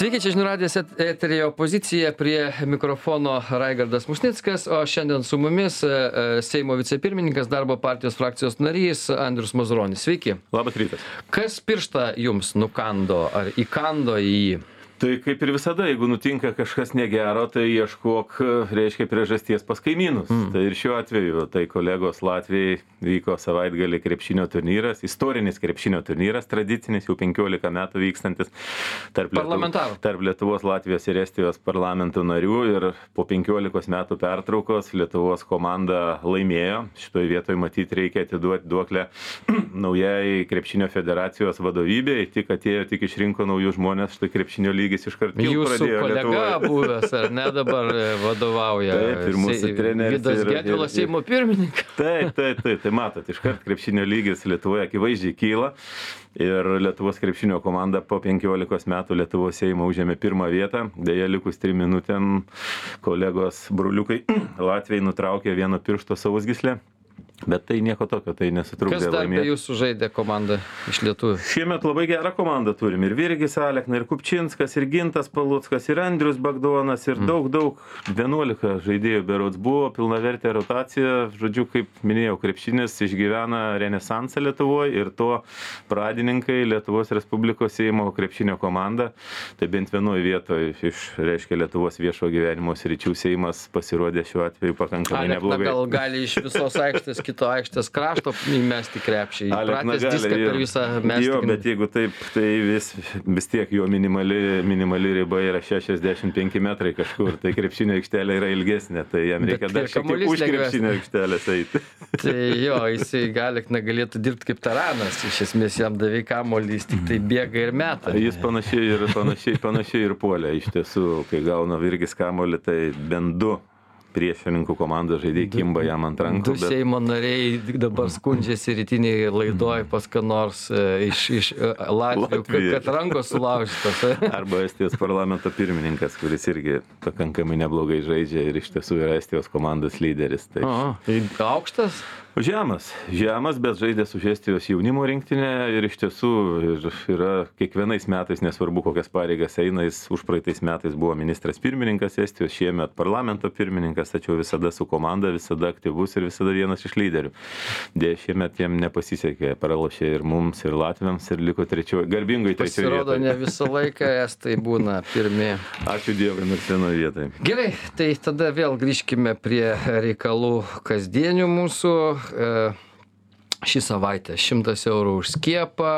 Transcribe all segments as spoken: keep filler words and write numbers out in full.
Sveiki, čia žinių radijas eteryje opozicija, prie mikrofono Raigardas Musnickas, o šiandien su mumis Seimo vicepirmininkas, darbo partijos frakcijos narys Andrius Mazuronis. Sveiki. Labas rytas. Kas pirštą jums nukando ar įkando į jį? Tai kaip ir visada, jeigu nutinka kažkas negero, tai ieškok, reiškia, priežasties pas kaimynus. Mm. Tai ir šiuo atveju, tai kolegos Latvijai vyko savaitgalį krepšinio turnyras, istorinis krepšinio turnyras, tradicinis, jau penkiolika metų vykstantis tarp, Lietuv... tarp Lietuvos, Latvijos ir Estijos parlamentų narių. Ir po penkiolikos metų pertraukos Lietuvos komanda laimėjo. Šitoje vietoje matyti reikia atiduoti duoklę naujai krepšinio federacijos vadovybei. Tik atėjo, tik išrinko naujus žmonės, štai krepšinio lygį. Jūsų kolega buvęs, ar ne, dabar vadovauja. Taip, ir mūsų treneris. Vidas Getvilas, Seimo pirmininkas. Taip, taip, taip, tai matot, iškart krepšinio lygis Lietuvoje akivaizdžiai kyla. Ir Lietuvos krepšinio komanda po penkiolikos metų Lietuvos Seimo užėmė pirmą vietą. Deja, likus trim minutėm kolegos broliukai Latvijai nutraukė vieno piršto sausgyslę. Bet tai nieko tokio, tai nesutrukdė laimėti. Kas dar be jūsų žaidė komanda iš lietuvių? Šiemet labai gerą komandą turim. Ir Virgis Alekna, ir Kupčinskas, ir Gintas Paluckas, ir Andrius Bagdonas, ir mm. daug, daug, vienuolika žaidėjų berods buvo, pilnavertė rotacija. Žodžiu, kaip minėjau, krepšinis išgyvena renesansą Lietuvoje ir to pradininkai Lietuvos Respublikos Seimo krepšinio komanda. Tai bent vienoje vietoje iš, reiškia, Lietuvos viešo gyvenimo sričių Seimas pasirodė šiuo atveju pakankamai Alekna neblogai. Gal gali iš visos aikštės kito aikštės krašto įmesti krepšį. Pratęs diską per visą mesti. Jo, bet jeigu taip, tai vis, vis tiek jo minimali, minimali riba yra šešiasdešimt penki metrai kažkur, tai krepšinio aikštelė yra ilgesnė, tai jam reikia bet dar šiek tiek už krepšinio aikštelės eiti. Tai jo, jisai gali, negalėtų dirbti kaip taranas, iš esmės jam davė kamuolį, jis tik tai bėga ir meta. Jis panašiai ir, panašiai, panašiai ir puolė, iš tiesų, kai gauna Virgis kamuolį, tai bent du priešininkų komandos žaidėjai kimba jam ant rankų. Du bet... Seimo nariai dabar skundžiasi rytiniai laidoj pas ką nors iš, iš Latvijų, kad rankos sulaužytos. Arba Estijos parlamento pirmininkas, kuris irgi pakankamai neblogai žaidžia ir iš tiesų yra Estijos komandos lyderis. Tai... Aha, tai aukštas? Žemas, žemas, bet žaidė su Estijos jaunimo rinktinė ir iš tiesų ir yra kiekvienais metais, nesvarbu kokias pareigas eina, jis už praeitais metais buvo ministras pirmininkas Estijos, šiemet parlamento pirmininkas, tačiau visada su komanda, visada aktyvus ir visada vienas iš lyderių. Dėja, šiemet jam nepasisekė, pralošė ir mums, ir latviams, ir liko trečioje, garbingai trečioje vietoje. Pasirodo, ne visą laiką estai būna pirmi. Ačiū Dievui, nors vienoje vietoje. Gerai, tai tada vėl grįžkime prie reikalų kasdienių mūsų. Šį savaitę šimtas eurų už skiepą,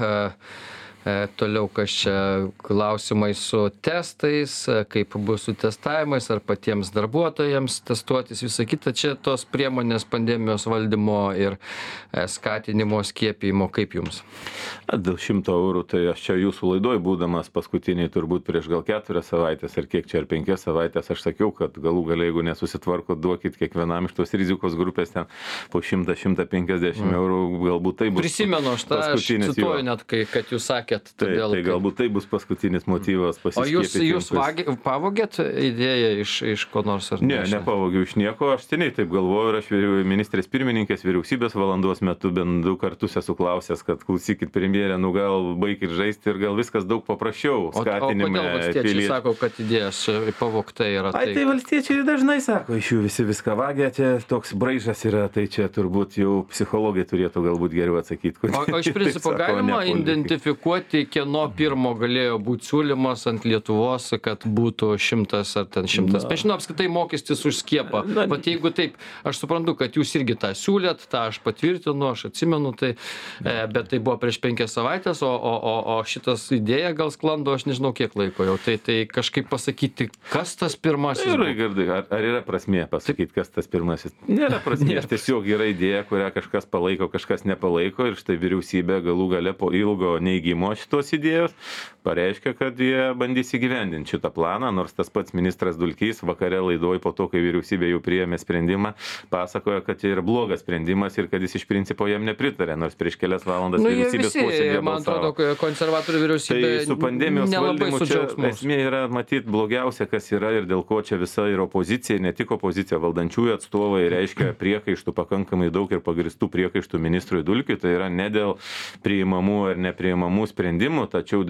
toliau kas čia klausimai su testais, kaip bus su testavimais, ar patiems darbuotojams testuotis, visą kitą, čia tos priemonės pandemijos valdymo ir skatinimo skiepijimo, kaip jums? Dėl šimto eurų, tai aš čia jūsų laidoj būdamas paskutiniai turbūt prieš gal keturias savaitės ar kiek čia ar penkias savaitės aš sakiau, kad galų galiai, jeigu nesusitvarko, duokit kiekvienam iš tos rizikos grupės ten po šimtą - šimtą penkiasdešimt mm. eurų, galbūt tai bus. Prisimenu, aš tą aš cituoju net, kai, kad jūs sakėt. Todėl, tai, tai galbūt tai bus paskutinis motyvas pasiskiepyti. O jūs, jūs vagi, pavogėt idėją iš, iš ko nors? Ar ne, nepavogiau iš nieko, aš seniai taip galvoju ir aš ministrės pirmininkės vyriausybės valandos metu bent du kartus esu klausęs, kad klausykit premjerė, nu gal baikit žaisti ir gal viskas daug paprasčiau. Skatinime. O, o kodėl valstiečiai piliet... sako, kad idėjas pavogta yra? Ai, tai, tai valstiečiai dažnai sako, iš jų visi viską vagia, čia toks braižas yra, tai čia turbūt jau psichologai turėtų galbūt geriau atsakyti. O, o iš principo galima identifikuoti, kieno pirmo galėjo būti siūlymas ant Lietuvos, kad būtų šimtas ar ten šimtas. Aš žinau, apskritai mokestis už skiepą. Bet jeigu taip, aš suprantu, kad jūs irgi tą siūlėt, tą aš patvirtinu, aš atsimenu, tai, bet tai buvo prieš penkias savaitės, o, o, o, o šitas idėja gal sklando, aš nežinau kiek laiko jau. Tai, tai kažkaip pasakyti, kas tas pirmasis. Ir, Gardai, ar, ar yra prasmė pasakyti, kas tas pirmasis? Nėra prasmės. Tiesiog yra idėja, kurią kažkas palaiko, kažkas nepalaiko ir štai vyriausybė galų gale po ilgo neigimo šitos idėjos pareiškia, kad jie bandys įgyvendinti šitą planą, nors tas pats ministras Dulkys vakare laidoj po to, kai vyriausybė jau priėmė sprendimą, pasakojo, kad tai yra blogas sprendimas ir kad jis iš principo jam nepritarė, nors prieš kelias valandas nu, vyriausybės posėdėje balsavo. Man atrodo, konservatorių vyriausybė tai su pandemijos valdymu su čia esmė yra matyt blogiausia, kas yra ir dėl ko čia visa ir opozicija, ne tik opozicija, valdančiųjų atstovai reiškia priekaištų pakankamai daug ir pagristų priekaištų ministrui Dulkiui, tai yra ne dėl priimamų ar nepriimamų sprendimų, tačiau dėl to,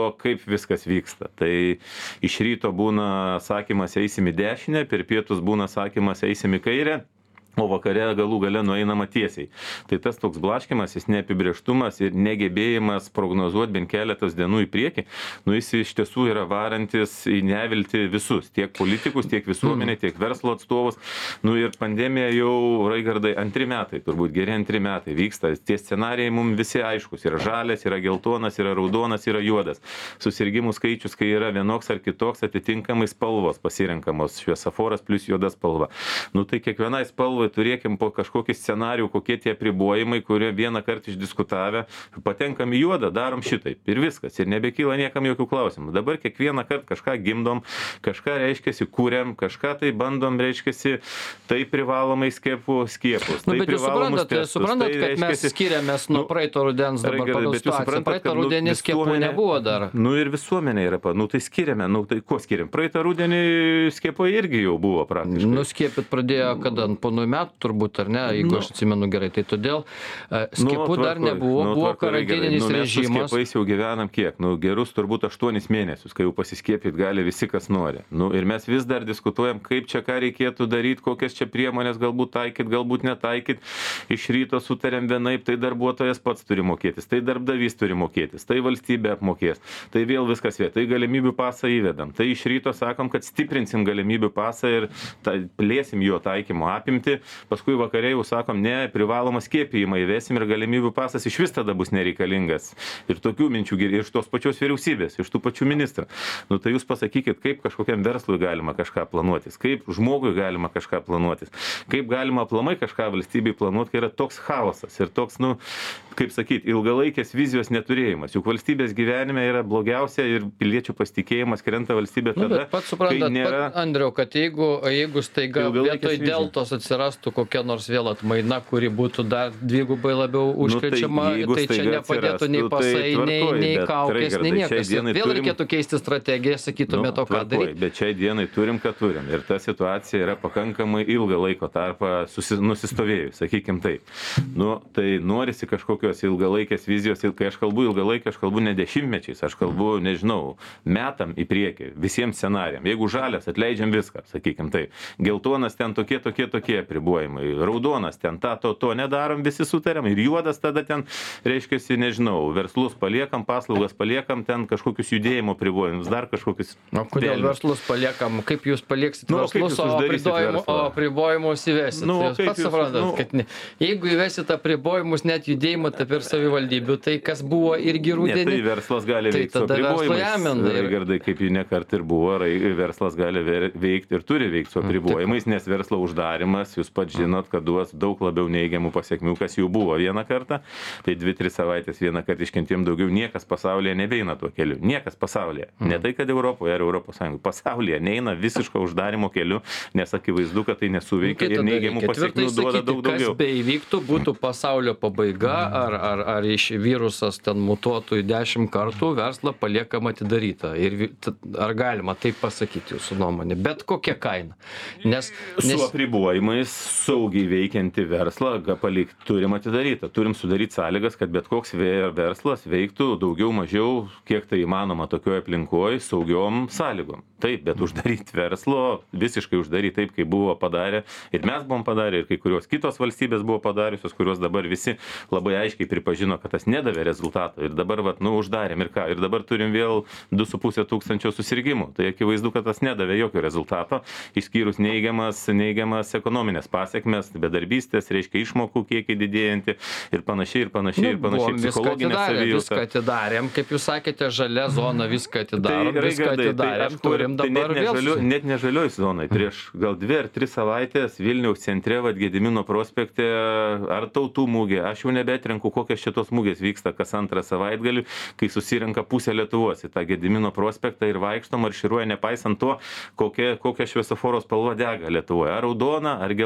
kaip viskas vyksta. Tai iš ryto būna sakymas eisim į dešinę, per pietus būna sakymas eisim į kairę, o vakare galų gale nueinama tiesiai. Tai tas toks blaškimasis, neapibrėžtumas ir negebėjimas prognozuoti bent keletas dienų į priekį, nu jis iš tiesų yra varantis į neviltį visus, tiek politikus, tiek visuomenė, tiek verslo atstovus. Nu ir pandemija jau, Raigardai, antri metai, turbūt geri antri metai vyksta. Tie scenarijai mums visi aiškus. Yra žalias, yra geltonas, yra raudonas, yra juodas. Susirgimų skaičius, kai yra vienoks ar kitoks, atitinkamai spalvos pasirenkamos, šviesaforas plus juoda spalva. Nu tai kiekvienai spalvai turėkim po kažkokį scenarijų, kokie tie apribojimai, kurie vieną kartą išdiskutavę, patenkam į juodą, darom šitaip ir viskas. Ir nebekyla niekam jokių klausimų. Dabar kiekvieną kartą kažką gimdom, kažką reiškiasi kūrėm, kažką tai bandom reiškiasi, tai privalomai skiepų skiepus. Nu, Tai bet jūs suprantat, testus, suprantat tai kad mes reiškiasi, skiriamės nuo nu, praeito rudens dabar Raigardai, pagal bet jūs situaciją. suprantat, Praeito kad, nu, rudenį skiepų visuomenė- nebuvo dar. Nu ir visuomenė yra, pa- nu tai skiriame, nu tai ko skiriam? Praeitą rudenį skiepai irgi jau buvo praktiškai. Nuskiepit pradėjo kada, po naujų metų turbūt, ar ne, jeigu Nu. aš atsimenu gerai. Tai todėl e, Nu, skiepų dar tvarkoj, nebuvo, nu, buvo tvarkoj, karantininis nu, mes su režimas. skiepais jau gyvenam kiek? Nu, gerus turbūt aštuonis mėnesius, kai jau pasiskiepyti gali visi, kas nori. Nu, ir mes vis dar diskutuojam, kaip čia ką reikėtų daryti, kokias čia priemonės galbūt taikyti, galbūt netaikyti. Iš ryto sutarėm vienaip, tai darbuotojas pats turi mokėtis, tai darbdavys turi mokėtis, tai valstybė apmokės, tai vėl viskas vėl, tai galimybių pasą įvedam. Tai iš ryto sakom, kad stiprinsim galimybių pasą ir ta, plėsim jo taikymo apimti, paskui vakare jau sakom, ne, privalomą skiepijimą įvesim ir galimybių pasas iš vis tada bus nereikalingas. Ir tokių minčių ir iš tos pačios vyriausybės, iš tų pačių ministrų. Nu tai jūs pasakykit, kaip kažkokiam verslui galima kažką planuotis, kaip žmogui galima kažką planuotis, kaip galima aplamai kažką valstybei planuoti, kai yra toks chaosas ir toks, nu, kaip sakyti, ilgalaikės vizijos neturėjimas. Juk valstybės gyvenime yra blogiausia ir piliečių pasitikėjimas krenta valstybė Nu, tada, bet pats suprantat, nėra... pat, Andriau, kad jeigu, jeigu staiga Ilgalaikės vietoj vizijos. deltos atsirastų kokia nors vėl atmaina, kuri būtų dar dvigubai labiau užkrečiama, Nu, jeigu tai, tai čia staiga nepadėtų nei atsirastų, tai pasai, nei, tvarkoj, nei bet, kaukės, Raigardai, nei šiai niekas. dienai Vėl turim- reikėtų keisti strategiją, sakytume to, ką tvarkoj, daryti. Bet šiai dienai turim, ką turim. Ir ta situacija yra pakankamai ilgą laiko tarpą susi, nusistovėjus, sakykim taip. Nu, tai norisi kažkokios ilgalaikės vizijos. Ir kai aš kalbu ilgalaikį, aš kalbu ne dešimtmečiais, aš kalbu, nežinau, metam į priekį, visiems scenarijam. Jeigu žalias, atleidžiam viską, sakykim taip. Geltonas ten tokie, tokie, tokie apribojimai. Raudonas ten tą, to, to nedarom, visi sutariam. Ir juodas tada ten, reiškia, nežinau, verslus paliekam, paslaugas paliekam, ten kažkokius judėjimo apribojimus, dar kažkokius. O kodėl velnius. verslus paliekam, kaip jūs palieksit Nu, o kaip verslus, jūs o uždarysit apribojimu- verslą? o apribojimus įvesit? Nu, o Tai jūs kaip pats jūs- suprantat, nu- kad ne, jeigu įvesit apribojimus net judėjimo tarp ir savivaldybių, tai kas buvo irgi Ne, rudenį. tai verslas gali Tai veikti su tada verslui apribojimais. amen, ir- Raigardai, kaip jį nekart ir buvo, rai- verslas gali ver- veikti ir turi veikti su apribojimais, nes verslo uždarimas, jūs pat žinot, kad duos daug labiau neigiamų pasiekmių, kas jau buvo vieną kartą. Tai dvi, tris savaitės vieną kartą iškentėm daugiau. Niekas pasaulyje nebeina tuo keliu. Niekas pasaulyje. Ne tai, kad Europoje ar Europos Sąjungoje. Pasaulyje neina visiško uždarimo keliu, nes akivaizdu, kad tai nesuveikia ir neigiamų pasiekmių duoda daug daugiau. Kas beįvyktų, būtų pasaulio pabaiga, ar, ar, ar iš virusas ten mutuotų į dešimt kartų, verslą paliekam atidarytą. Ir vi- t- ar galima taip pasakyti jūsų nuomonė? Bet kokia kaina? Nes, Su nes apribojimais saugiai veikianti verslą ga- palikt turim atidarytą. Turim sudaryti sąlygas, kad bet koks ve- verslas veiktų daugiau mažiau, kiek tai įmanoma tokioje aplinkoje, saugiom sąlygom. Taip, bet uždaryti verslo, visiškai uždaryti taip, kaip buvo padarę. Ir mes buvom padarę, ir kai kurios kitos valstybės buvo padariusios, kurios dabar visi labai aiškiai pripažino, kad tas nedavė rezultato. Ir dabar, vat, nu, uždarėm ir ką. Ir dabar turim vėl du su pusė tūkstančio susirgymų. Tai akivaizdu, kad tas nedavė jokio rezultato, išskyrus neigiamas, neigiamas ekonominės pasiekmes, bedarbystės, reiškia išmokų kiekį didėjantį ir panašiai, ir panašiai, ir nu, buvom panašiai. viską Psichologinė atidarę, viską savijauta. atidarėm, kaip jūs sakėte, žalia zona, viską atidarom, viską Raigardai, atidarėm, aš turim tai dabar net ne vėl. žaliu- Net ne žalioj zonai. Prieš gal dvi ar tris savaitės Vilniaus centre, vad Gedimino prospekte, ar tautų mūgė, aš jau nebetrenku, kokios šitos mūgės vyksta kas antrą savaitgalį, kai susirenka pusė Lietuvos į tą Gedimino prospektą ir vaikšto, marširuoja, nepaisant to, kokia, kokia šviesoforo spalva dega Lietuvoje. Ar raudona, ar geltona.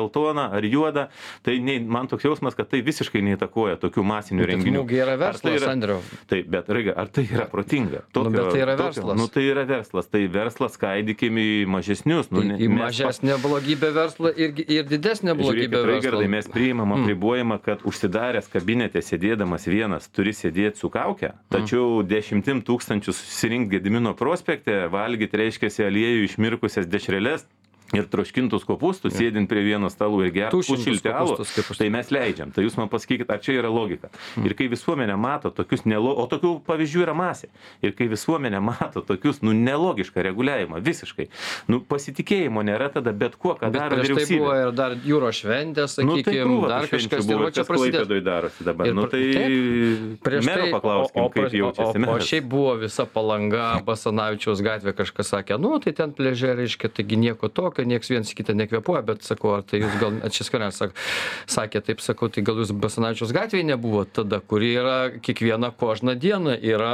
geltona ar juoda, tai nei, man toks jausmas, kad tai visiškai neįtakoja tokių masinių Bet renginių. Mugė yra verslas, tai yra, Andriau. Taip, bet Raiga, ar tai yra protinga? Tokio, nu, bet tai yra tokio, verslas. Nu, tai yra verslas, tai verslas skaidykime į mažesnius. Nu, į į mažesnę blogybę verslą ir, ir didesnę blogybę verslą. Raigardai, mes priimam apribojimą, kad užsidaręs kabinete sėdėdamas vienas turi sėdėti su kauke, tačiau dešimtim tūkstančių susirinkti Gedimino prospekte, valgyti reiškia aliejų išmirkusias dešreles ir troškintus kopūstus, sėdint prie vieno stalų ir gerti užšilti alų, tai mes leidžiam. Tai jūs man pasakykit, ar čia yra logika. Ir kai visuomenė mato tokius, nelo... o tokių pavyzdžių yra masė, ir kai visuomenė mato tokius, nu, nelogišką reguliavimą, visiškai, nu, pasitikėjimo nėra tada bet kuo, ką daro vyriausybė. Bet prieš tai buvo ir dar jūros šventės, sakykime, nu, tai dar kažkas, buvo, tai va čia prasidės. Darosi dabar. Ir, nu, tai prieš mero tai, paklauskim, o, o, kaip jaučiasi o, o, o šiaip buvo visa Palanga, Basanavičiaus gatvė, kažkas sakė, nu, tai ten pliaže, reiškia, taigi nieko tokio, nieks viens kitą nekvėpuoja, bet sakau, ar tai jūs gal, čia Skvernelis sak, sakė, taip sakau, tai gal jūs Basanavičiaus gatvėje nebuvo tada, kuri yra kiekvieną kožną dieną, yra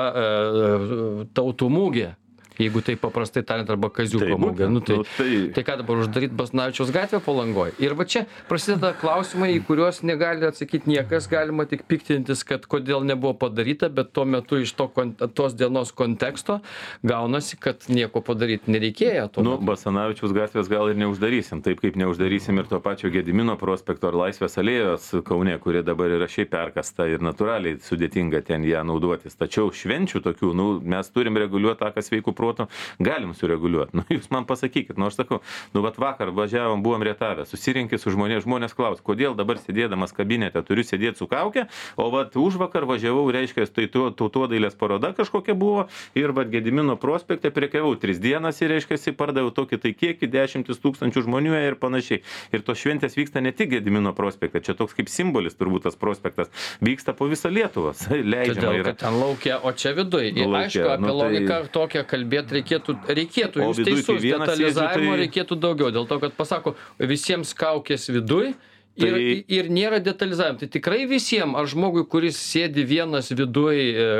e, tautų mūgė. Jeigu tai paprastai tariant, arba kaziuko mūgė. Nu, tai, tai... tai ką dabar uždaryti Basanavičiaus gatvę Palangoje? Ir va čia prasideda klausimai, į kuriuos negali atsakyti niekas, galima tik piktintis, kad kodėl nebuvo padaryta, bet tuo metu iš to, tos dienos konteksto gaunasi, kad nieko padaryti nereikėjo. Nu, Basanavičiaus gatvės gal ir neuždarysim, taip kaip neuždarysim ir to pačio Gedimino prospekto ar Laisvės alėjos Kaune, kurie dabar yra šiaip perkasta ir natūraliai sudėtinga ten ją naudotis. Tačiau švenčių tokių, nu, mes turim reguliuoti tą, kas sveikų protų, galim sureguliuoti. Nu, jūs man pasakykit, nu, aš sakau, nu, vat vakar važiavom, buvom Rietavę, susirinkė su žmonės, žmonės klaus, kodėl dabar sėdėdamas kabinete turiu sėdėti su kauke, o vat už vakar važiavau, reiškia, tai tautodailės paroda kažkokia buvo ir vat Gedimino prospekte prekiavau tris dienas ir, reiškia, pardaviau tokį tai kiekį, dešimtis tūkstančių žmonių ir panašiai. Ir tos šventės vyksta ne tik Gedimino prospekte, čia toks kaip simbolis turbūt tas prospektas, vyksta po visą Lietuvą. Leidžiama yra. Ten laukia, o čia viduj. Ir aišku, apie nu, logiką tai... tokią kalbėti reikėtų, reikėtų jūs teisus, detalizavimo tai... reikėtų daugiau, dėl to, kad pasako, visiems kaukės viduj, ir, tai... ir nėra detalizavimo. Tai tikrai visiems, ar žmogui, kuris sėdi vienas viduj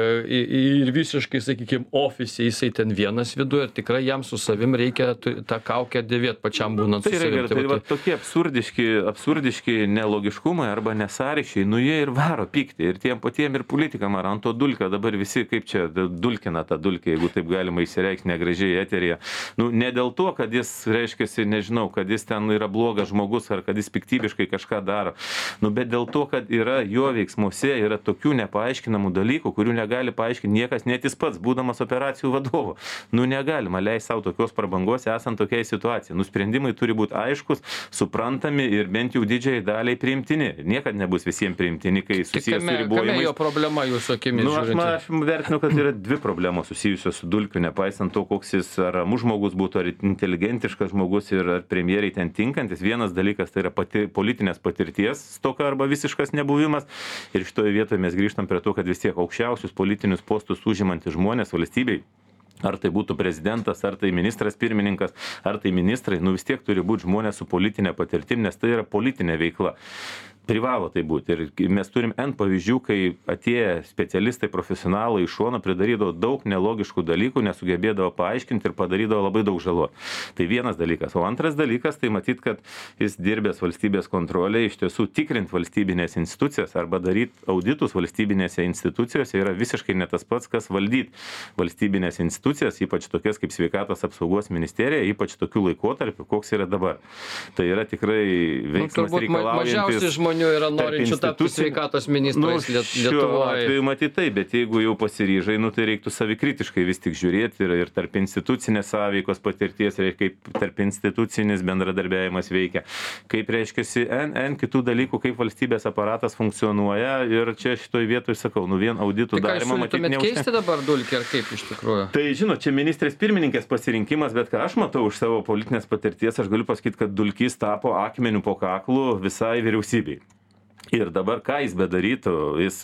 ir visiškai, sakykime, ofise, jisai ten vienas viduj, ir tikrai jam su savim reikia tą kaukę dėvėti pačiam būnant tai su savim. Tai, tai, va, tokie absurdiški, absurdiški nelogiškumai arba nesąryšiai, nu jie ir varo pykti. Ir tiem patiem ir politikam, ar ant to dulkio dabar visi, kaip čia, dulkina tą dulkį, jeigu taip galima įsireikšti negražiai eteryje. Nu, ne dėl to, kad jis, reiškia, nežinau, kad jis ten yra blogas žmogus, ar kad jis piktybiškai kažką daro. Nu, bet dėl to, kad yra jo veiksmuose, yra tokių nepaaiškinamų dalykų, kurių negali paaiškinti niekas, net jis pats, būdamas operacijų vadovu. Nu, negalima leisti savo tokios prabangos, esant tokiai situacijai. Nu, sprendimai turi būti aiškus, suprantami ir bent jau didžiai daliai priimtini. Niekad nebus visiems priimtini, kai susijęs su ribojimais. Kame jo problema jūsų akimis? Nu, aš, man, aš vertinu, kad yra dvi problemos susijusios su dulkiu, nepaisant to, koks jis ar ramus žmogus būtų, ar inteligentiškas žmogus ir ar premjeriai ten tinkantis. Vienas dalykas tai yra pati politinės patirties stoka arba visiškas nebuvimas. Ir šitoje vietoje mes grįžtam prie to, kad vis tiek aukščiausius politinius postus užimantys žmonės valstybei, ar tai būtų prezidentas, ar tai ministras pirmininkas, ar tai ministrai, nu vis tiek turi būti žmonės su politinė patirtim, nes tai yra politinė veikla. Privalo tai būti. Ir mes turim N pavyzdžių, kai atėję specialistai, profesionalai iš šono pridarydavo daug nelogiškų dalykų, nesugebėdavo paaiškinti ir padarydavo labai daug žalo. Tai vienas dalykas. O antras dalykas, tai matyt, kad jis dirbęs valstybės kontrolė, iš tiesų tikrint valstybinės institucijas arba daryti auditus valstybinėse institucijose yra visiškai ne tas pats, kas valdyti valstybinės institucijas, ypač tokias kaip sveikatos apsaugos ministerija, ypač tokiu laikotarpiu, koks yra dabar. Tai yra tikrai veiksmas nu, reikalaujantis... yra norinčių tapti sveikatos ministrais nu, Lietuvoje. Šiuo atveju matyt tai, bet jeigu jau pasiryžai, nu, tai reiktų savikritiškai vis tik žiūrėti ir, ir tarp institucinės sąveikos patirties, kaip tarp institucinis bendradarbiavimas veikia, kaip reiškiasi N, N kitų dalykų, kaip valstybės aparatas funkcionuoja ir čia šitoj vietoj sakau, nu vien auditų tai darymą matyti neužtenka. Tai ką keisti dabar dulkį ar kaip iš tikrųjų? Tai žinot, čia ministrės pirmininkės pasirinkimas, bet ką aš matau už savo politinės patirties, aš galiu pasakyti, kad dulkys tapo akmeniu po kaklu visai vyriausybei. Ir dabar ką jis bedarytų, jis va,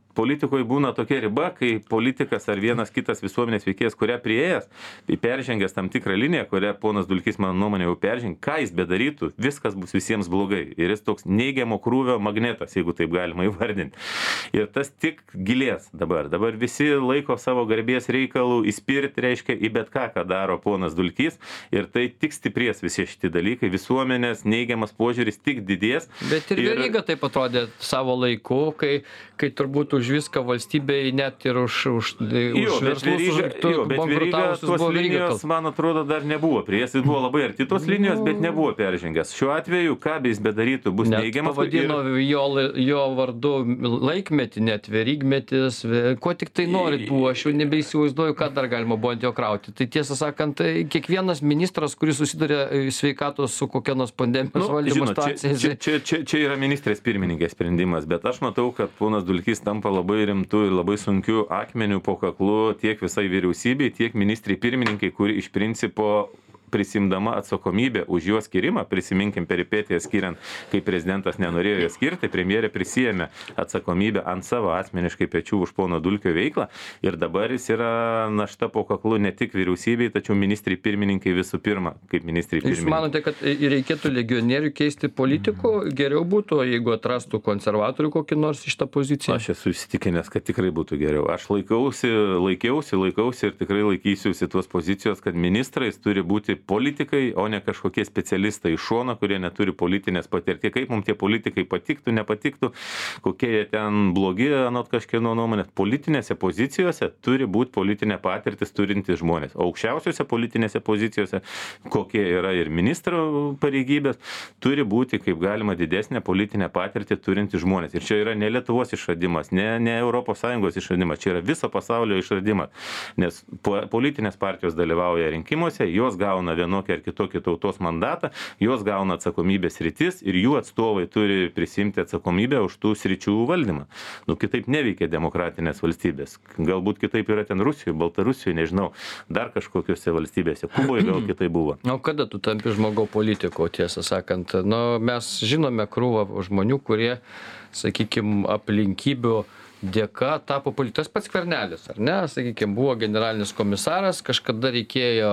politikoje būna tokia riba, kai politikas ar vienas kitas visuomenės veikėjas, kurią prieėjęs, tai peržengęs tam tikrą liniją, kurią ponas Dulkys, mano nuomonė, jau peržengė, ką jis bedarytų, viskas bus visiems blogai. Ir jis toks neigiamo krūvio magnetas, jeigu taip galima įvardinti. Ir tas tik gilės dabar. Dabar visi laiko savo garbės reikalų įspirti, reiškia, į bet ką, ką daro ponas Dulkys. Ir tai tik stiprės visi šitie dalykai. Visuomenės neigiamas požiūris tik didės. Bet ir Veryga taip atrodė savo laiku, kai, kai turbūt už viską valstybei net ir už, už, jo, už verslus, už bankrutavusius tos linijos, man atrodo, dar nebuvo. Prie jis buvo labai arti tos linijos, bet nebuvo peržengęs. Šiuo atveju, ką be jis bedarytų, bus net neigiamas. Pavadino ir... jo, jo vardu laikmetį, net Verygmetis, ko tik tai norit buvo, aš jau nebeįsivaizduoju, ką dar galima buvo ant jo krauti. Tai tiesą sakant, kiekvienas ministras, kuris susiduria sveikatos su kokia nors pandemijos nu, valdymo situacija. Čia, čia, čia, čia yra ministrės pirmininkės sprendimas, bet aš matau, kad ponas Dulkys tampa labai rimtu ir labai sunkiu akmeniu po kaklu tiek visai vyriausybei, tiek ministrai pirmininkai, kuri iš principo prisimdama atsakomybę už jo skirimą, prisiminkim peripetiją skiriant, kai prezidentas nenorėjo jo skirti, premjerė prisijėmė atsakomybę ant savo asmeniškai pečių už pono Dulkio veiklą ir dabar jis yra našta po kaklu ne tik vyriausybei, tačiau ministrai pirmininkai visų pirma, kaip ministrai pirmininkai. Jūs manote, kad reikėtų legionierių keisti politikų, geriau būtų, jeigu atrastų konservatorių kokį nors iš tą poziciją? Aš esu įsitikinęs, kad tikrai būtų geriau. Aš laikausi, laikiausi, laikausi ir tikrai laikysiuosi tos pozicijos, kad ministrais turi būti politikai, o ne kažkokie specialistai iš šono, kurie neturi politinės patirties. Kaip mums tie politikai patiktų, nepatiktų, kokie jie ten blogi, anot kažkieno nuomonės. Politinėse pozicijose turi būti politinė patirtis turintys žmonės. Aukščiausiose politinėse pozicijose, kokie yra ir ministro pareigybės, turi būti kaip galima didesnė politinė patirtį turintys žmonės. Ir čia yra ne Lietuvos išradimas, ne, ne Europos Sąjungos išradimas, čia yra viso pasaulio išradimas. Nes politinės partijos dalyvauja rinkimuose, jos gauna vienokį ar kitokį tautos mandatą, jos gauna atsakomybės sritis ir jų atstovai turi prisimti atsakomybę už tų sričių valdymą. Nu, kitaip neveikia demokratinės valstybės. Galbūt kitaip yra ten Rusijoje, Baltarusijoje, nežinau, dar kažkokiuose valstybėse. Kuboje gal kitaip buvo. O kada tu tampi žmogau politiko, tiesą sakant? Nu, mes žinome krūvą žmonių, kurie, sakykime, aplinkybių dėka tapo politikas pats Skvernelis, ar ne? Sakykime, buvo generalinis komisaras, kažkada reikėjo,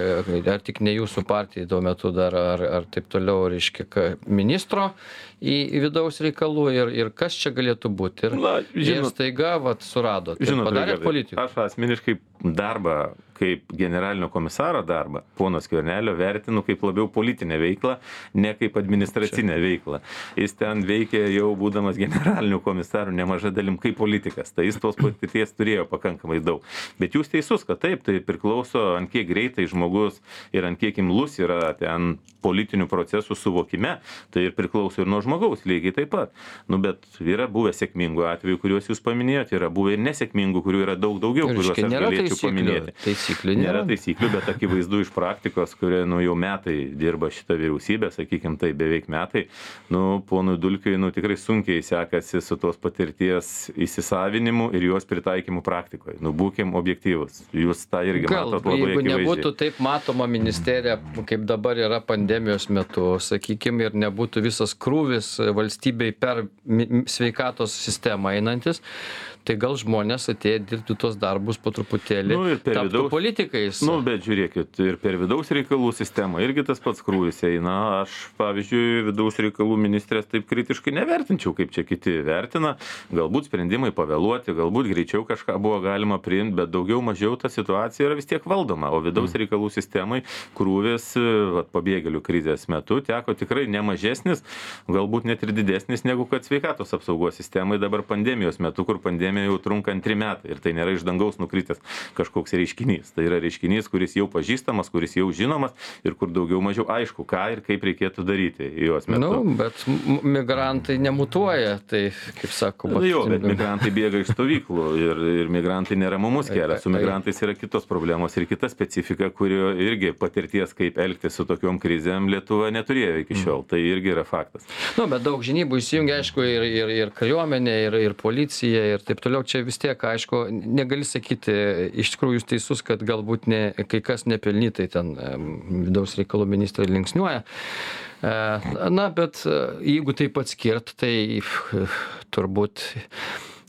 ar tik ne jūsų partijai tuo metu dar, ar, ar taip toliau, reiškia, ministro į, į vidaus reikalų ir, ir kas čia galėtų būti. Ir, Na, žinot, ir staiga, vat, surado. Žinot, padarėt politiką. Aš asmeniškai darbą, kaip generalinio komisaro darbą, pono Skvernelio vertinu kaip labiau politinę veiklą, ne kaip administracinę veiklą. Jis ten veikė jau būdamas generaliniu komisaru nemaža dalim kaip politikas. Tai jis tos patirties turėjo pakankamai daug. Bet jūs teisus, kad taip, tai priklauso ant kiek greitai žmogus ir ant kiek imlus yra ten politinių procesų suvokime, tai ir priklauso ir nuo žmogaus lygiai taip pat. Nu, bet yra buvę sėkmingų atvejų, kuriuos jūs paminėjote, yra buvę ir nesėkmingų, kurių yra daug daugiau, kuriuos aš galėčiau paminėti. Taisyklių nėra. Nėra taisyklių, bet akivaizdu iš praktikos, kurie nu, jau metai dirba šitą vyriausybę, sakykime, tai beveik metai, nu, ponui Dulkiui nu, tikrai sunkiai sekasi su tos patirties įsisavinimu ir jos pritaikymu praktikoje. Nu, būkim objektyvus. Jūs tą irgi Gal, matot labai akivaizdžiai. Jeigu nebūtų taip matoma ministerija, kaip dabar yra pandemijos metu, sakykime, ir nebūtų visas krūvis valstybei per sveikatos sistemą einantis, tai gal žmonės atėję dirbti tos darbus po truputėlį nu, taptų vidaus, politikais. Nu, bet žiūrėkit, ir per vidaus reikalų sistemą irgi tas pats krūvis eina. Aš, pavyzdžiui, vidaus reikalų ministrės taip kritiškai nevertinčiau, kaip čia kiti vertina. Galbūt sprendimai pavėluoti, galbūt greičiau kažką buvo galima priimti, bet daugiau mažiau ta situacija yra vis tiek valdoma. O vidaus reikalų sistemai krūvis vat, pabėgėlių krizės metu teko tikrai nemažesnis, galbūt net ir didesnis negu kad sveikatos apsaugos sistemai dabar pandemijos metu, kur pandemija jau trunka antri metai ir tai nėra iš dangaus nukritęs kažkoks reiškinys. Tai yra reiškinys, kuris jau pažįstamas, kuris jau žinomas ir kur daugiau mažiau aišku, ką ir kaip reikėtų daryti jos metu. Nu, bet migrantai nemutuoja, tai kaip sakoma. Nu, jo, bet migrantai bėga iš stovyklų ir, ir migrantai neramumus kelia. Su migrantais yra kitos problemos ir kita specifika, kurio irgi patirties, kaip elgtis su tokiom krizėm Lietuva neturėjo iki šiol. Tai irgi yra faktas. Nu, bet daug žinybų įsijungia, aišku, ir, ir, ir kariuomenė, ir, ir policija, ir taip toliau. Čia vis tiek, aišku, negali sakyti, iš tikrųjų jūs teisus, kad galbūt ne, kai kas nepelnytai ten vidaus reikalų ministrai linksniuoja. Na, bet jeigu taip atskirt, tai turbūt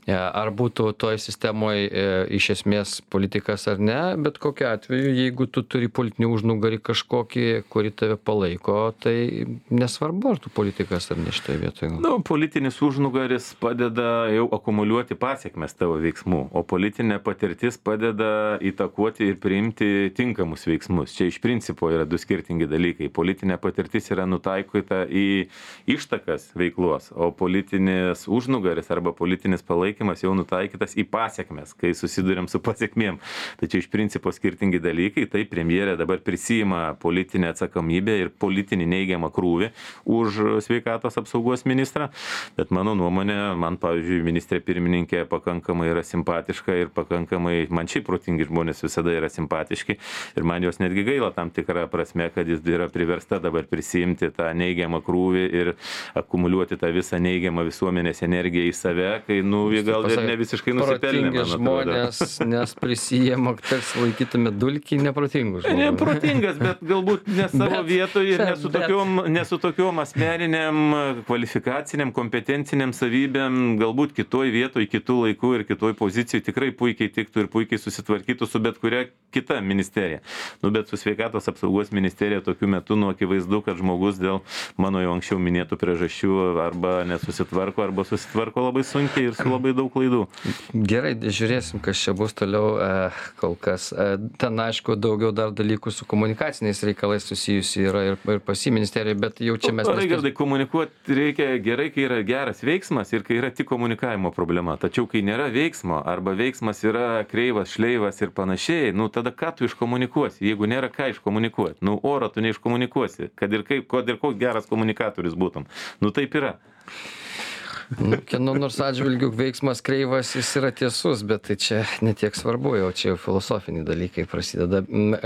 ar būtų toj sistemoj iš esmės politikas ar ne, bet kokiu atveju, jeigu tu turi politinį užnugarį kažkokį, kurį tave palaiko, tai nesvarbu, ar tu politikas ar ne šitoje vietoje. Nu, politinis užnugaris padeda jau akumuliuoti pasiekmes tavo veiksmų, o politinė patirtis padeda įtakoti ir priimti tinkamus veiksmus. Čia iš principo yra du skirtingi dalykai. Politinė patirtis yra nutaikyta į ištakas veiklos, o politinis užnugaris arba politinis palaikymas jau nutaikytas į pasiekmes, kai susidurėm su pasiekmėm. Tai čia iš principo skirtingi dalykai. Tai premjerė dabar prisima politinę atsakomybę ir politinį neigiamą krūvį už sveikatos apsaugos ministrą. Bet mano nuomonė, man, pavyzdžiui, ministrė pirmininkė pakankamai yra simpatiška ir pakankamai, man šiaip protingi žmonės visada yra simpatiški ir man jos netgi gaila tam tikrą prasme, kad jis yra priversta dabar prisijimti tą neigiamą krūvį ir akumuliuoti tą visą neigiamą visuomenės energiją į save, kai, nu, jie gal ir ne visiškai nusipelnė, man atrodo. Žmonės, nes prisijėma, tarsi laikytume dulkį neprotingus žmonės. Neprotingas, bet galbūt ne savo vietoje ir ne su tokiom, ne su tokiom asmeniniam, kvalifikaciniam, kompetenciniam savybėm, galbūt kitoj vietoj, kitų laikų ir kitoj pozicijai tikrai puikiai tiktų ir puikiai susitvarkytų su bet kuria kita ministerija. Nu, bet su sveikatos apsaugos ministerija tokiu metu, nu, akivaizdu, kad žmogus dėl mano jau anksčiau minėtų priežasčių arba nesusitvarko, arba susitvarko labai sunkiai ir su labai daug klaidų. Gerai, žiūrėsim, kas čia bus toliau kol kas. Ten, aišku, daugiau dar dalykų su komunikaciniais reikalais susijusi yra ir, ir pasi ministerija, bet jau čia mes... Raigardai, komunikuoti reikia gerai, kai yra geras veiksmas ir kai yra tik komunikavimo problema. Tačiau, kai nėra veiksmo arba veiksmas yra kreivas, šleivas ir panašiai, nu tada ką tu iškomunikuosi, jeigu nėra ką iškomunikuoti? Nu oro tu neiškomunikuosi, kad ir kaip, kad ir koks geras komunikatorius būtum. Nu taip yra. Nu, kieno nors atžvilgių veiksmas kreivas, jis yra tiesus, bet tai čia netiek svarbu, jau čia jau filosofiniai dalykai prasideda.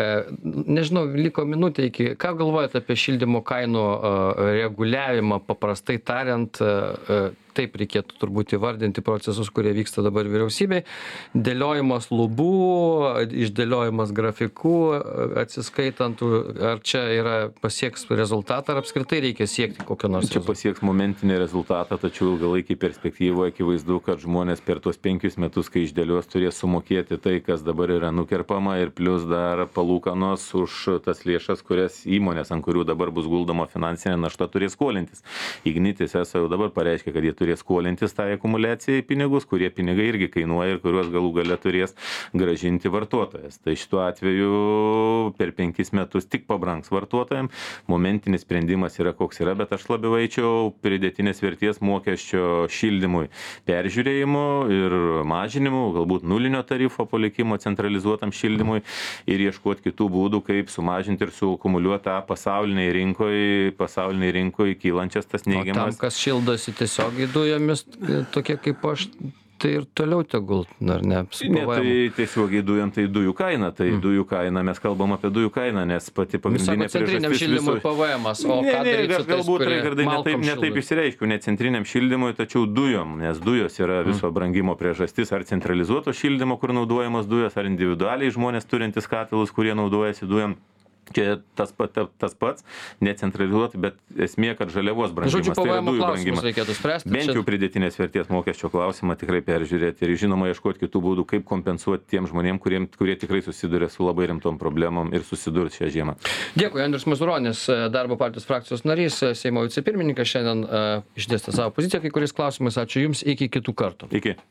Nežinau, liko minutė iki, ką galvojate apie šildymo kainų reguliavimą, paprastai tariant, taip reikėtų turbūt įvardinti procesus, kurie vyksta dabar vyriausybėj, dėliojimas lubų, išdėliojimas grafikų, atsiskaitant, ar čia yra pasieks rezultatą, ar apskritai reikia siekti kokio nors rezultato? Čia pasieks momentinį rezultatą, tačiau ilgalaikį perspektyvoje akivaizdu, kad žmonės per tuos penkius metus, kai išdėlios, turės sumokėti tai, kas dabar yra nukerpama ir plus dar palūkanos už tas lėšas, kurias įmonės, ant kurių dabar bus guldoma finansinė našta, turės skolintis. Ignitis eso jau dabar pareiškia, kad jie turės skolintis tą akumuliacijai pinigus, kurie pinigai irgi kainuoja ir kuriuos galų gale turės gražinti vartotojas. Tai šituo atveju per penkis metus tik pabrangs vartotojams. Momentinis sprendimas yra koks yra, bet aš labiau eičiau pridėtinės vertės mokesčio šildymui peržiūrėjimu ir mažinimu, galbūt nulinio tarifo palikimo centralizuotam šildymui ir ieškoti kitų būdų, kaip sumažinti ir suakumuliuoti tą pasauliniai rinkoje, pasauliniai rinkoje kylančias tas neigiamas. O tam, kas šildosi tiesiogiai dujomis, tokie kaip aš, tai ir toliau tegul, ar ne? Ne, tai tiesiogiai dujom, tai dujų kaina. Tai mm. dujų kaina, mes kalbam apie dujų kainą, nes pati pagrindinė priežastis... Centriniam šildymui viso... P V M-as, o ne, ką ne, daryti su tais, galbūt, kurie Raigardai, ne taip, ne taip išsireiškiu, ne centriniam šildymui, tačiau dujom, nes dujos yra viso mm. brangimo priežastis, ar centralizuoto šildymo, kur naudojamos dujos, ar individualiai žmonės turintys katilus, kurie naudojasi dujom. Čia tas, pat, tas pats, necentralizuoti, bet esmė, kad žaliavos brangimas. Žodžiu, P V M klausimus reikėtų spręsti. Bent jau pridėtinės vertės mokesčio klausimą tikrai peržiūrėti ir žinoma ieškoti kitų būdų, kaip kompensuoti tiem žmonėm, kurie, kurie tikrai susiduria su labai rimtom problemom ir susidurs šią žiemą. Dėkui, Andrius Mazuronis, Darbo partijos frakcijos narys, Seimo vicepirmininkas, šiandien uh, išdėstė savo poziciją kai kuriais klausimais. Ačiū Jums, iki kitų kartų. Iki.